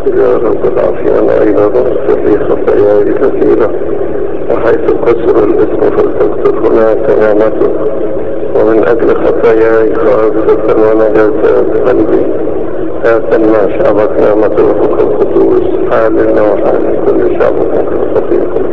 يا رب العافية أيضا اغفر لي خطاياي كثيرة، وحيث كسر الاسم فلتكسر هناك نعمته، ومن أجل خطاياي خاصة ونجاسات قلبي لا تمنع شعبك نعمة روحك القدوس حالنا وحال كل شعبك الخطيئة.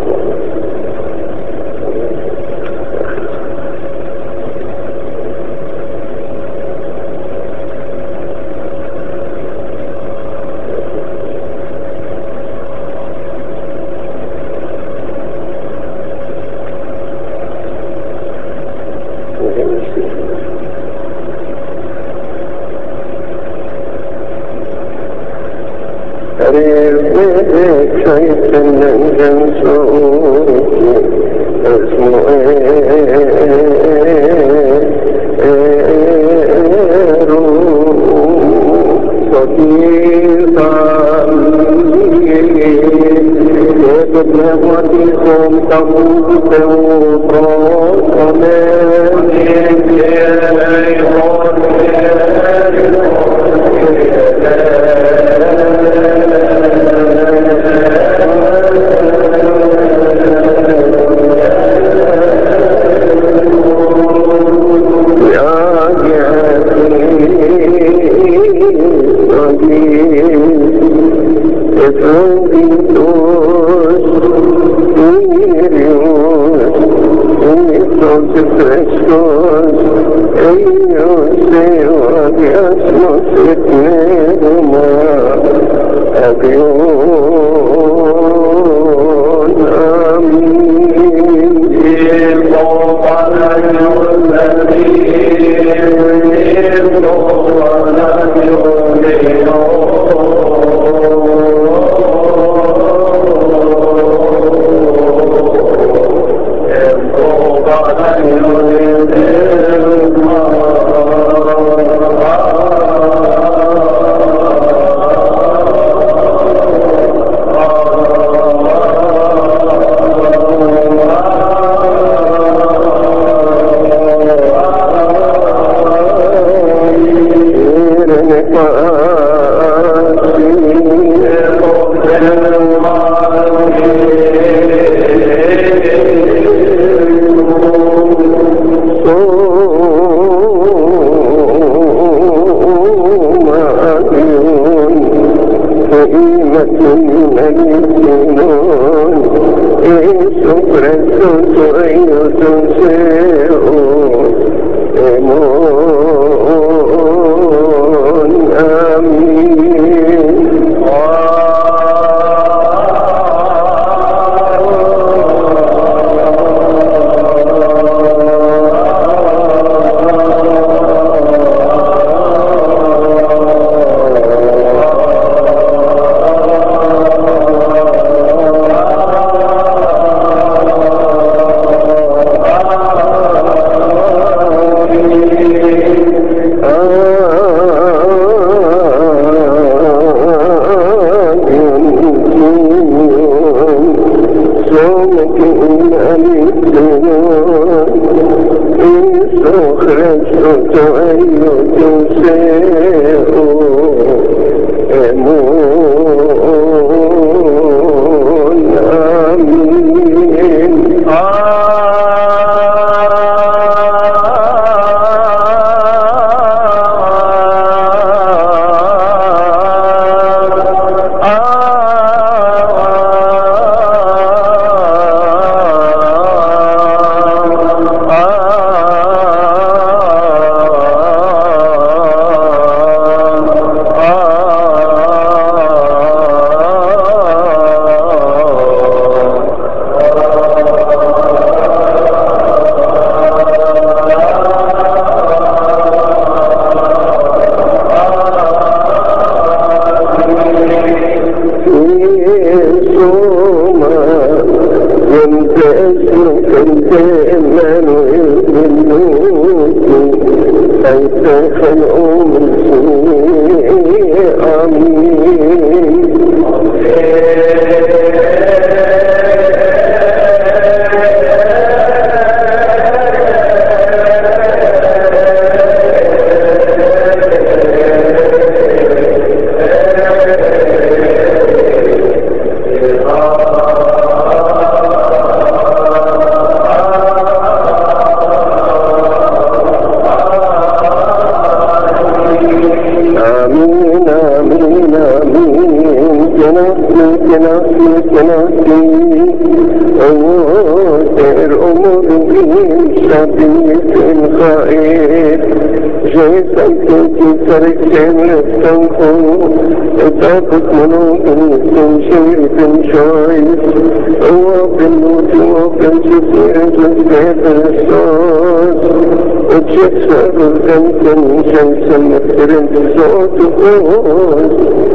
سائر أمورهم شبيه الخائف جيسا كنت تركتين لفتنكم إتاقت منوكم تنشير تنشايف وابنوت وابنشفير تنسيت الصوت وتشفر الزمتن شيسا مكترين صوت قوس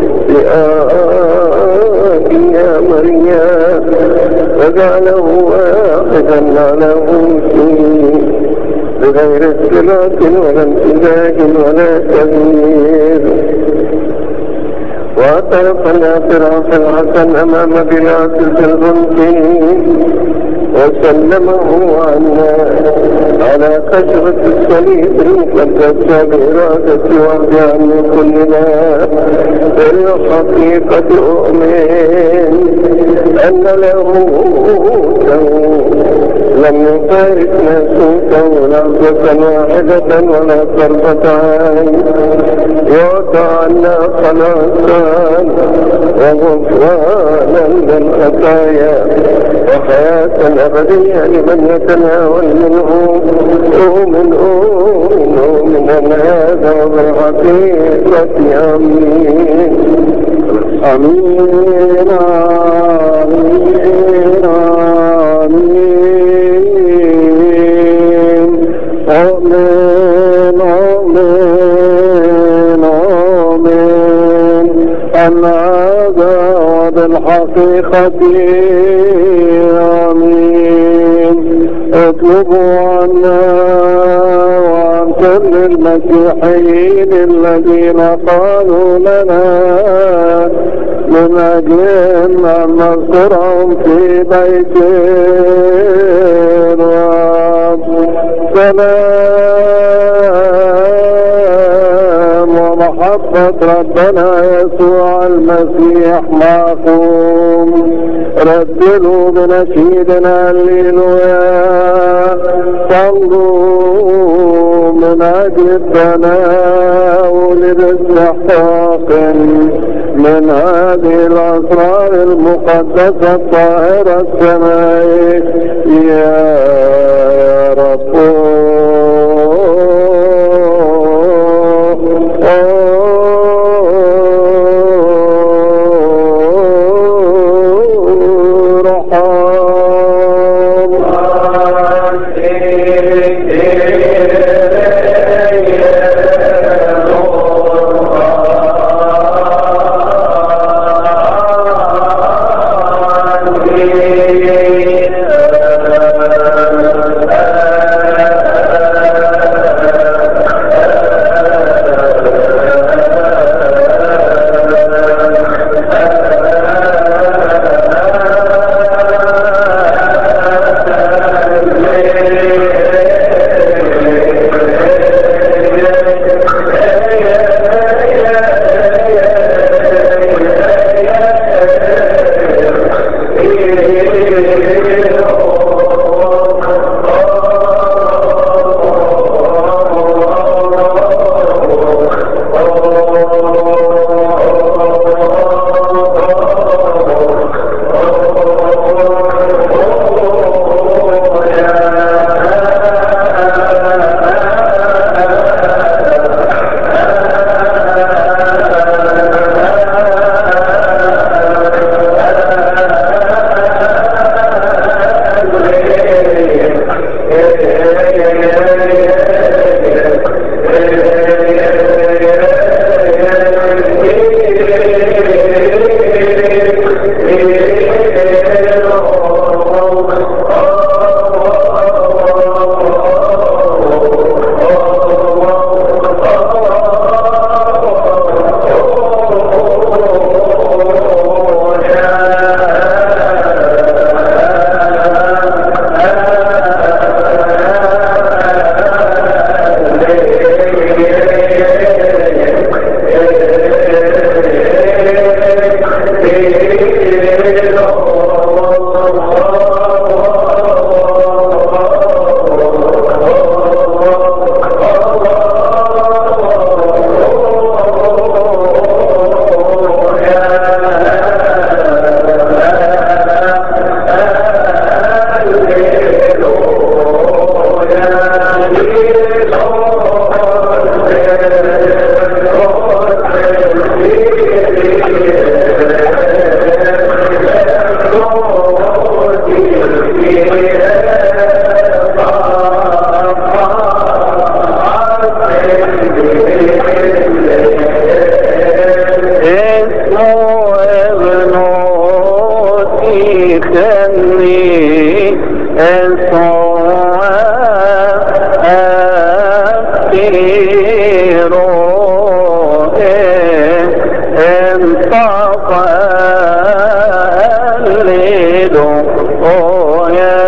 يا مريم وجعله واحدا على فيه بغير اختلاط ولا امتزاج ولا تغيير واعترف الاعتراف الحسن امام بلاطس الغنطين وسلمه عنا على خشبة الصليب المقدسة بإرادة وعد عنه كلنا بالحقيقة أؤمن أن له لم يفارقنا صوتا لحظة واحدة ولا ضربة عين يعطى عنا خلاصا وغفرانا للخطايا وحياة أبدية لمن يتناول منه من أن هذا بالحقيقة آمين آمين آمين آمين آمين آمين أن هذا وبالحقيقة آمين اطلبوا عنا وعن كل المسيحيين الذين قالوا لنا من أجل أن نذكرهم في بيت الرب سلام ومحبة ربنا يسوع المسيح معكم ردلوا بنشيدنا هللويا صلوا من أجل التناول باستحقاق من هذه الأسرار المقدسة الطاهرة السمائية يا رب خلي اسوء أكيرو انطفى الليل ويا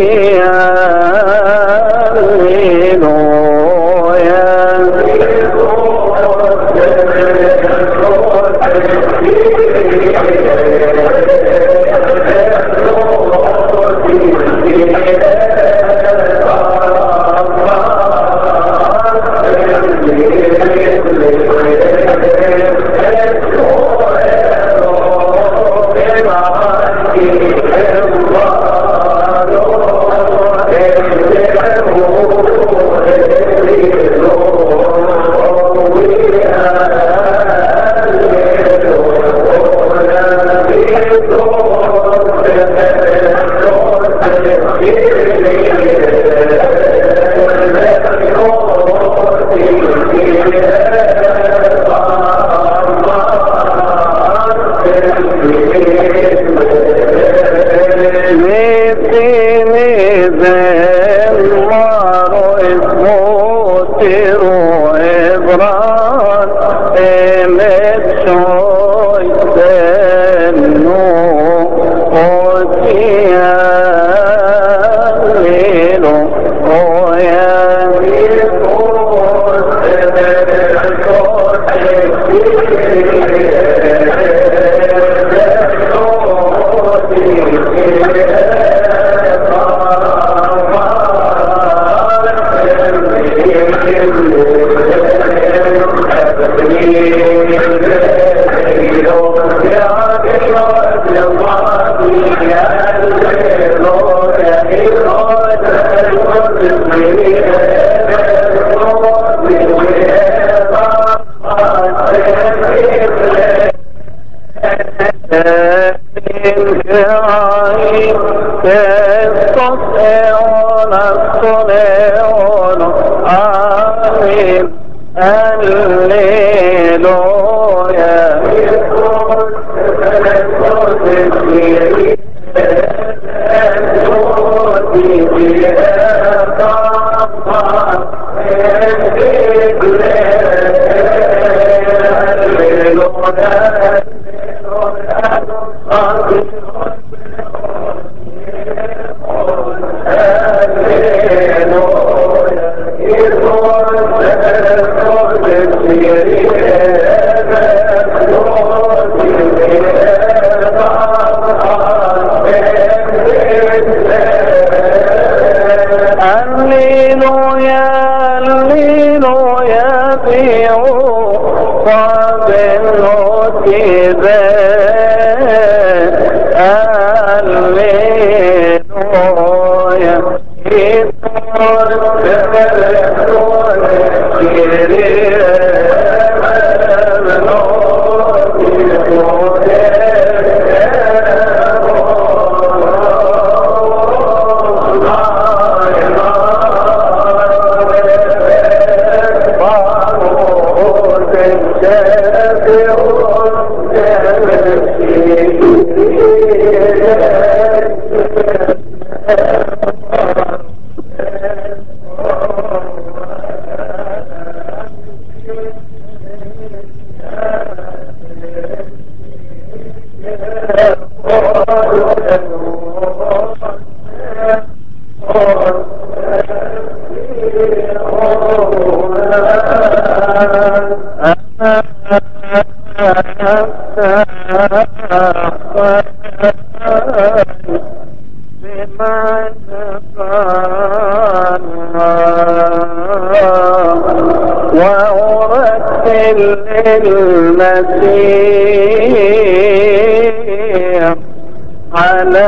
المسيح على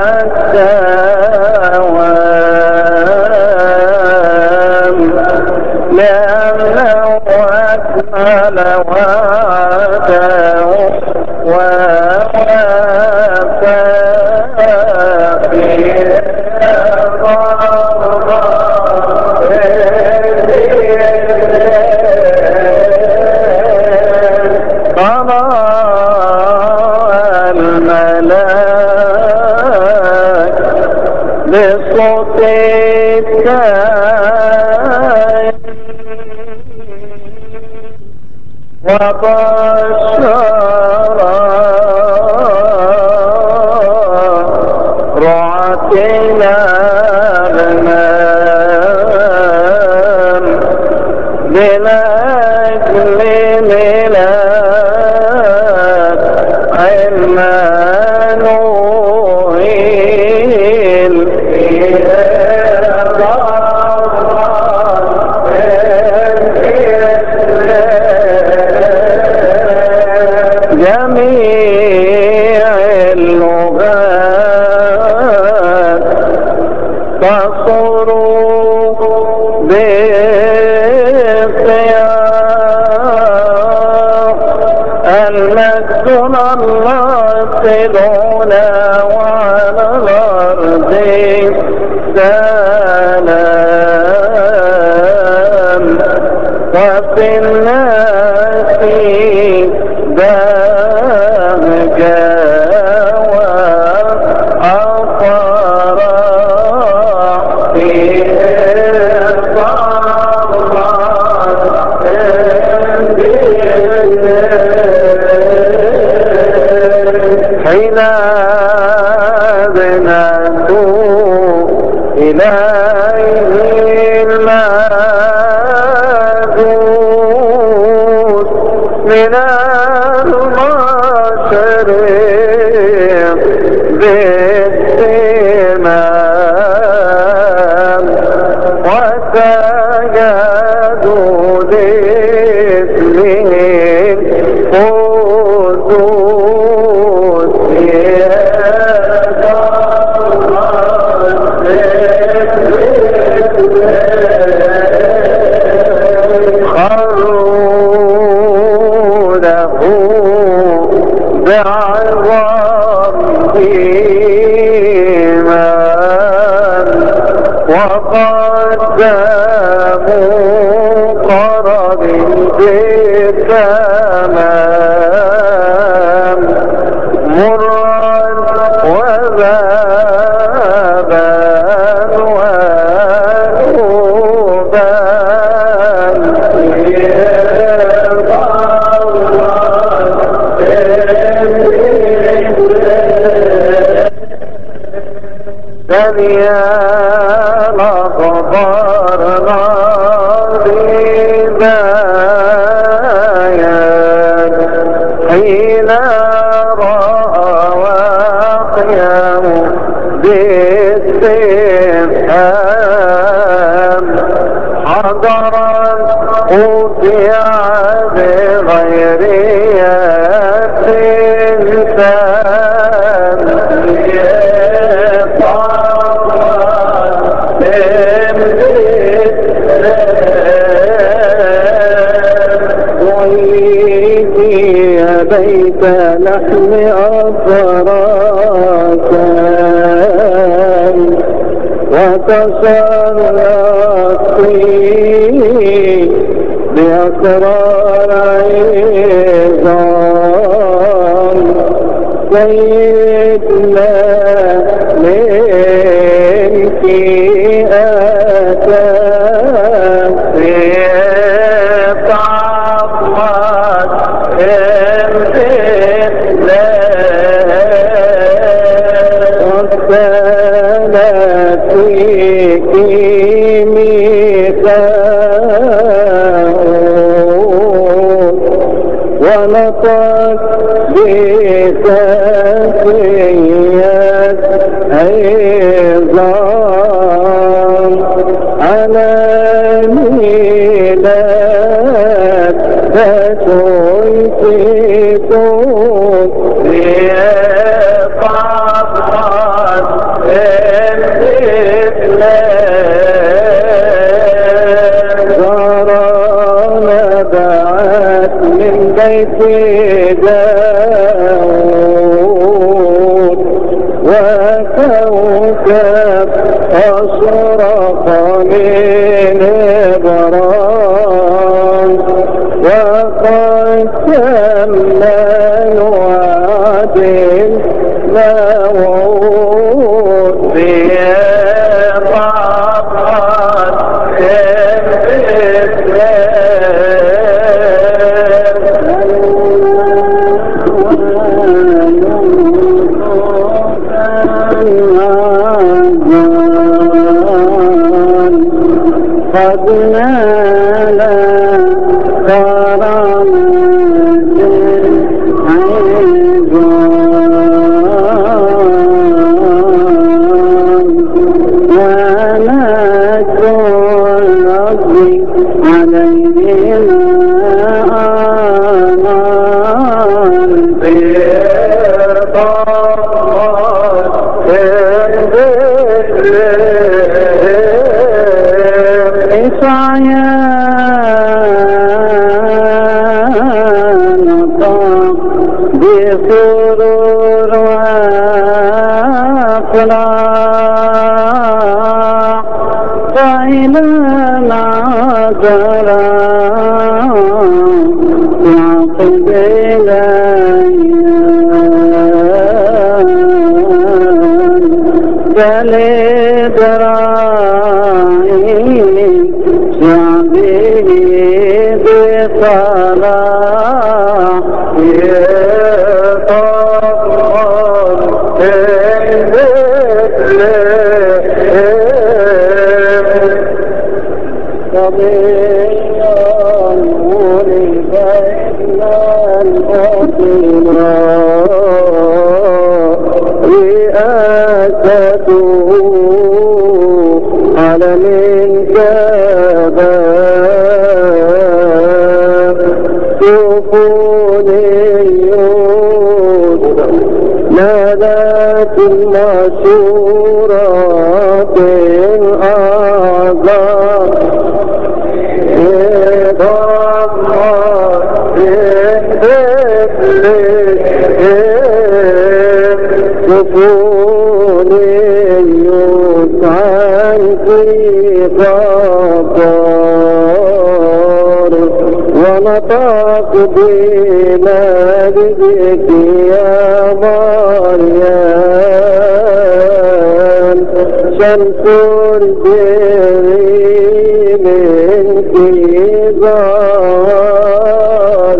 الدوام لأنه أكمل وعده ووفى بصوت التاي وبشر رعتنا فصروا بالخيار المجد الناصرون وعلى الأرض سلام وفي الناس بهجة وأفراح حين بنادوا إليه المجود من المشرق بالسماء وسجدوا لاسمه القدوس خروا له بعظام إيمان وقدموا قرب بالتمام مرا وذابا ونوبا دنيا الأخبار غاضبايا حين رأى وقيام باستفهام حضرا قطع بغير يتسام بيت لحم أفراكان وتصرف فيه بأسرار عظام سيدنا منك أتى في طعمات وكانت فيك ميثاق ونطق بتسلية عظام على ميلاد فسلطتم بقبضات زارنا بعث من بيت داود وكوكب أشرق من إبرام وقد تم الوعد الموعود بطاقات قد نال كرامة عظام ونشر الرب عليهما آمان بطاقات بسرور وافراح قائلا عذرا يعقب لإبراهيم شعبه بصلاح صبيا ولد رئاسته على من كباب سفنيون نادت المشورات الأعظام سفوني يسعى في غفار ونطاق بمجدك يا مريم شمس الدين منك ظهر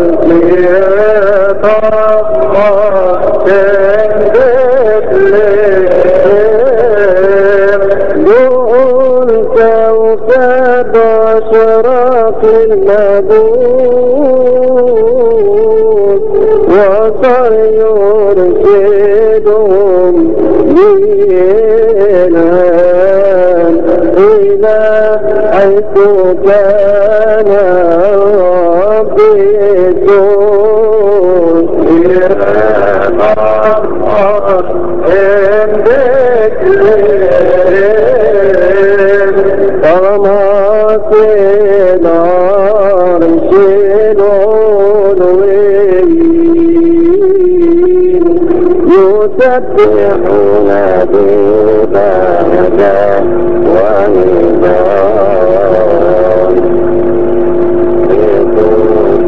كوكب أشراق المبوس وصار يرشدهم للآن إلى حيث كان ربي يسبحون ببهجة ونظام بصوت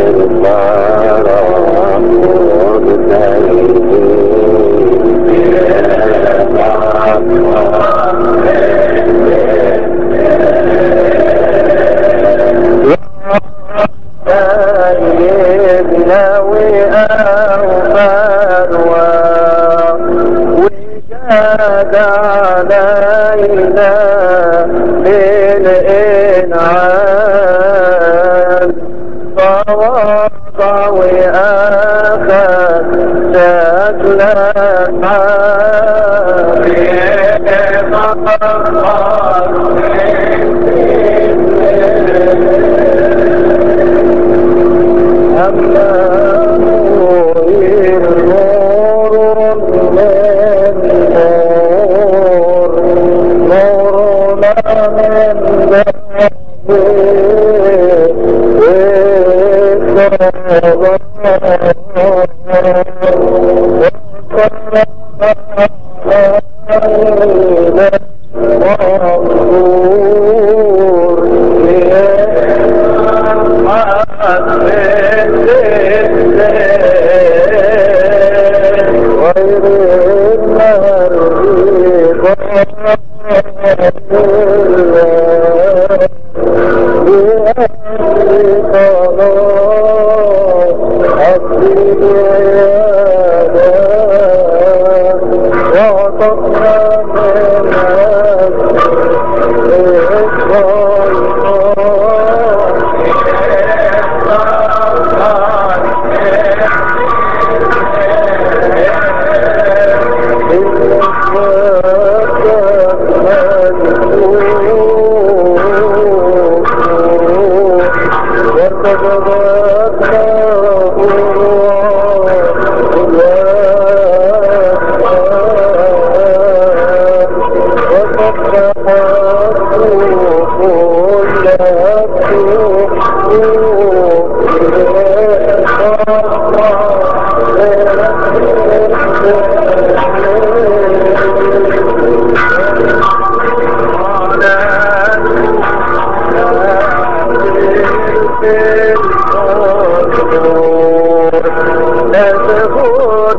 الفرح مبتهجين علينا بالإنعام فوضع وآخر شكل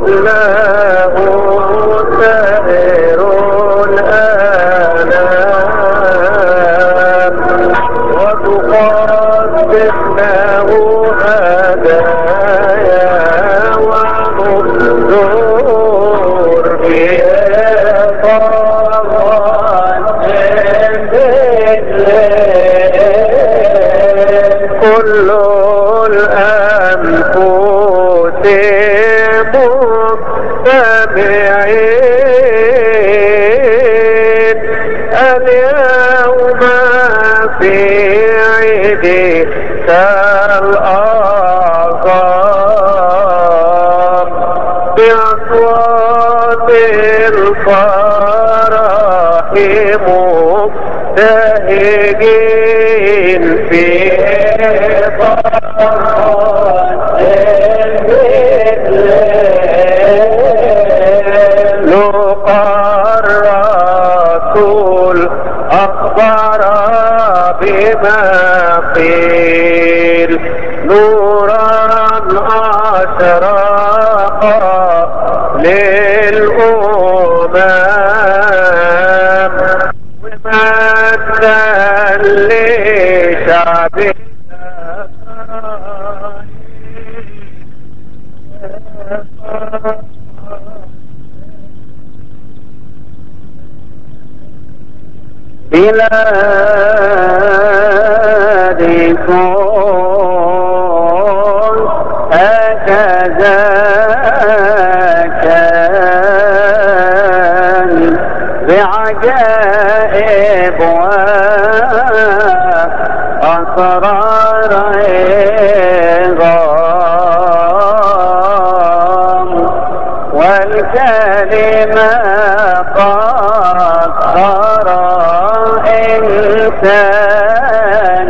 له سائر الآلام وتقدم له هدايا ونذور كل الأنفس مستمعين اليوم في عيدك الأعظم بأصوات الفرح مبتهجين في الرسول أخبر بما قيل نورا أشرق للأمم ومجدا لشعبه بلادكم هكذا كان بعجائب وأسرار عظام والكلمة قد صار إنسان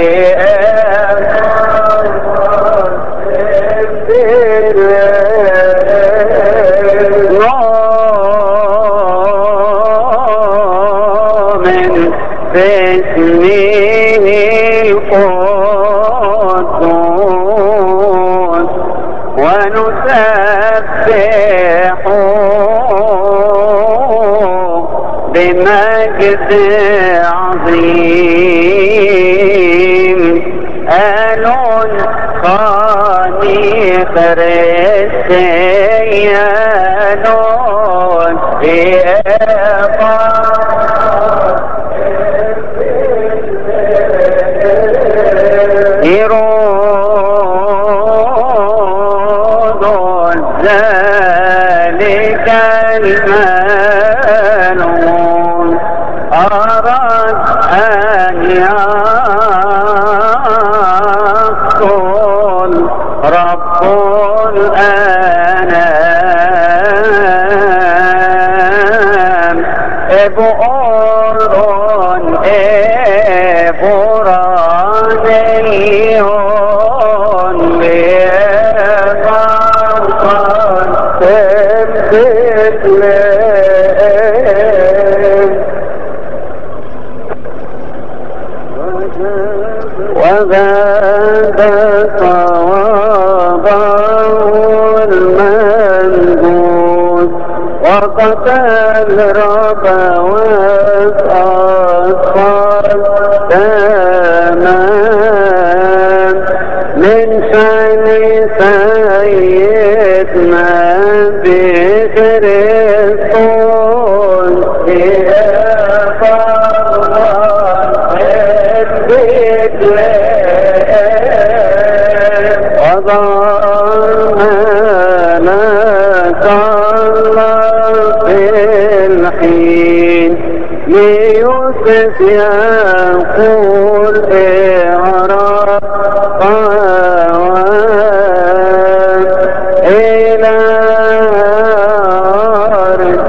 نؤمن باسمه القدوس ونسبح بمجد عظيم آلون خاني خريستيانون يرون ذلك المنون أراد أن يقتل رب الأنام إبؤرون إبرانيون لغرقان تمثل وهذا صوابه المنجوز وقتل رب وأصحاب تمام من شأن سيدنا بكريستوس وضعنا الله في الحين ليوسف يقول إعراق إلى أرض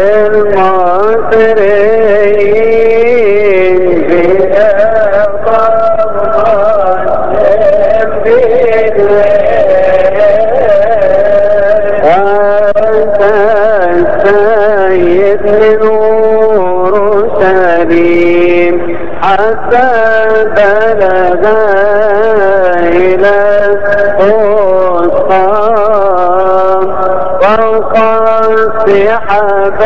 المصريين أنت السيد لنور سليم حتى بلغ إلى الوسطى سحاب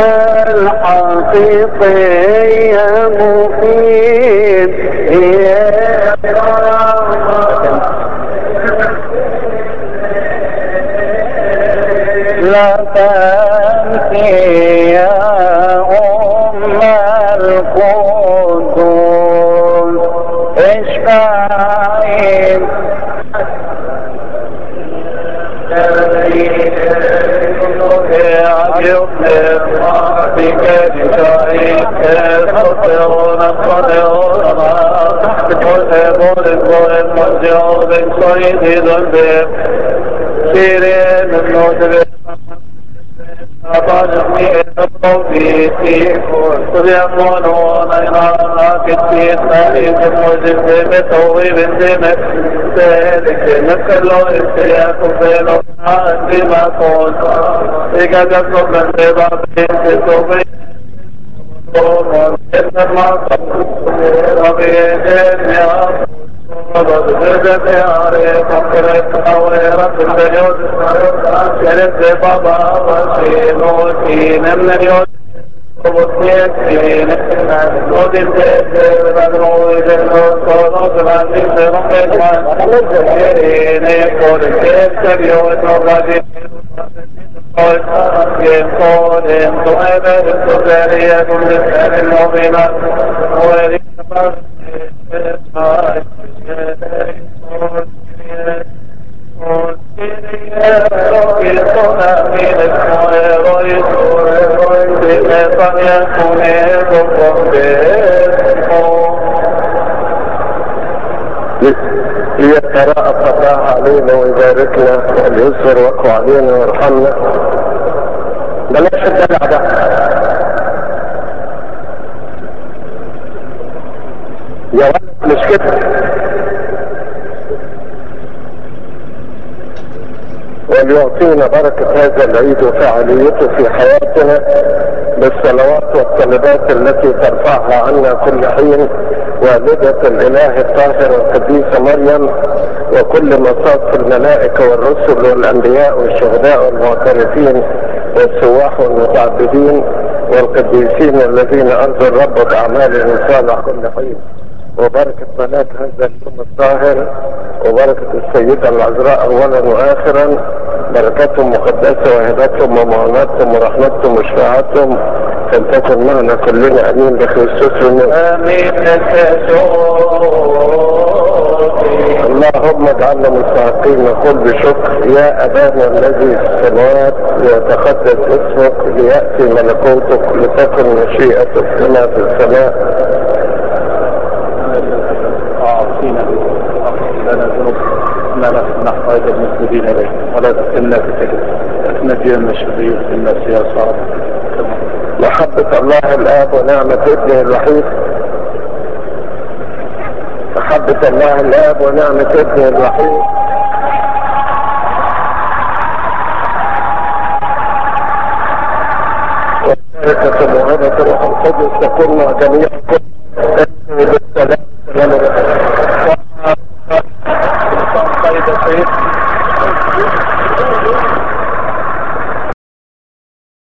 الحقيقية مفيد لا تنسي يا أم القدوس اشفعي ليتراءف الله علينا ويباركنا وليسر وقوع علينا ويرحمنا. بلاش الدلع ده. يا ولد مش كده. وليعطينا بركة هذا العيد وفعاليته في حياتنا بالصلوات والطلبات التي ترفعها عنا كل حين والدة الإله الطاهرة القديسة مريم وكل مصاف الملائكة والرسل والأنبياء والشهداء والمعترفين والسواح والمتعبدين والقديسين الذين أرضوا الرب بأعمالهم صالح كل حين. وبركة ملاك هذا اليوم الطاهر وبركة السيدة العذراء أولا وآخرا، بركتهم مقدسة وهبتهم ومعوناتهم ورحمتهم وشفاعتهم فلتكن معنا كلنا امين بخريستوس ونور. امين. اللهم اجعلنا مستحقين نقول بشكر: يا ابانا الذي في السماوات ليتقدس اسمك، لياتي ملكوتك، لتكن مشيئتك كما في السماء. اعطينا لنا ذنوبنا لا نحتاج المسلمين اليك ولا تكلنا في كذب نجينا من الشرير في الناس يا صاحب. محبة الله الآب ونعمة ابنه الوحيد، محبة الله الآب ونعمة ابنه الوحيد وشركة موهبة الروح القدس تكون مع جميعكم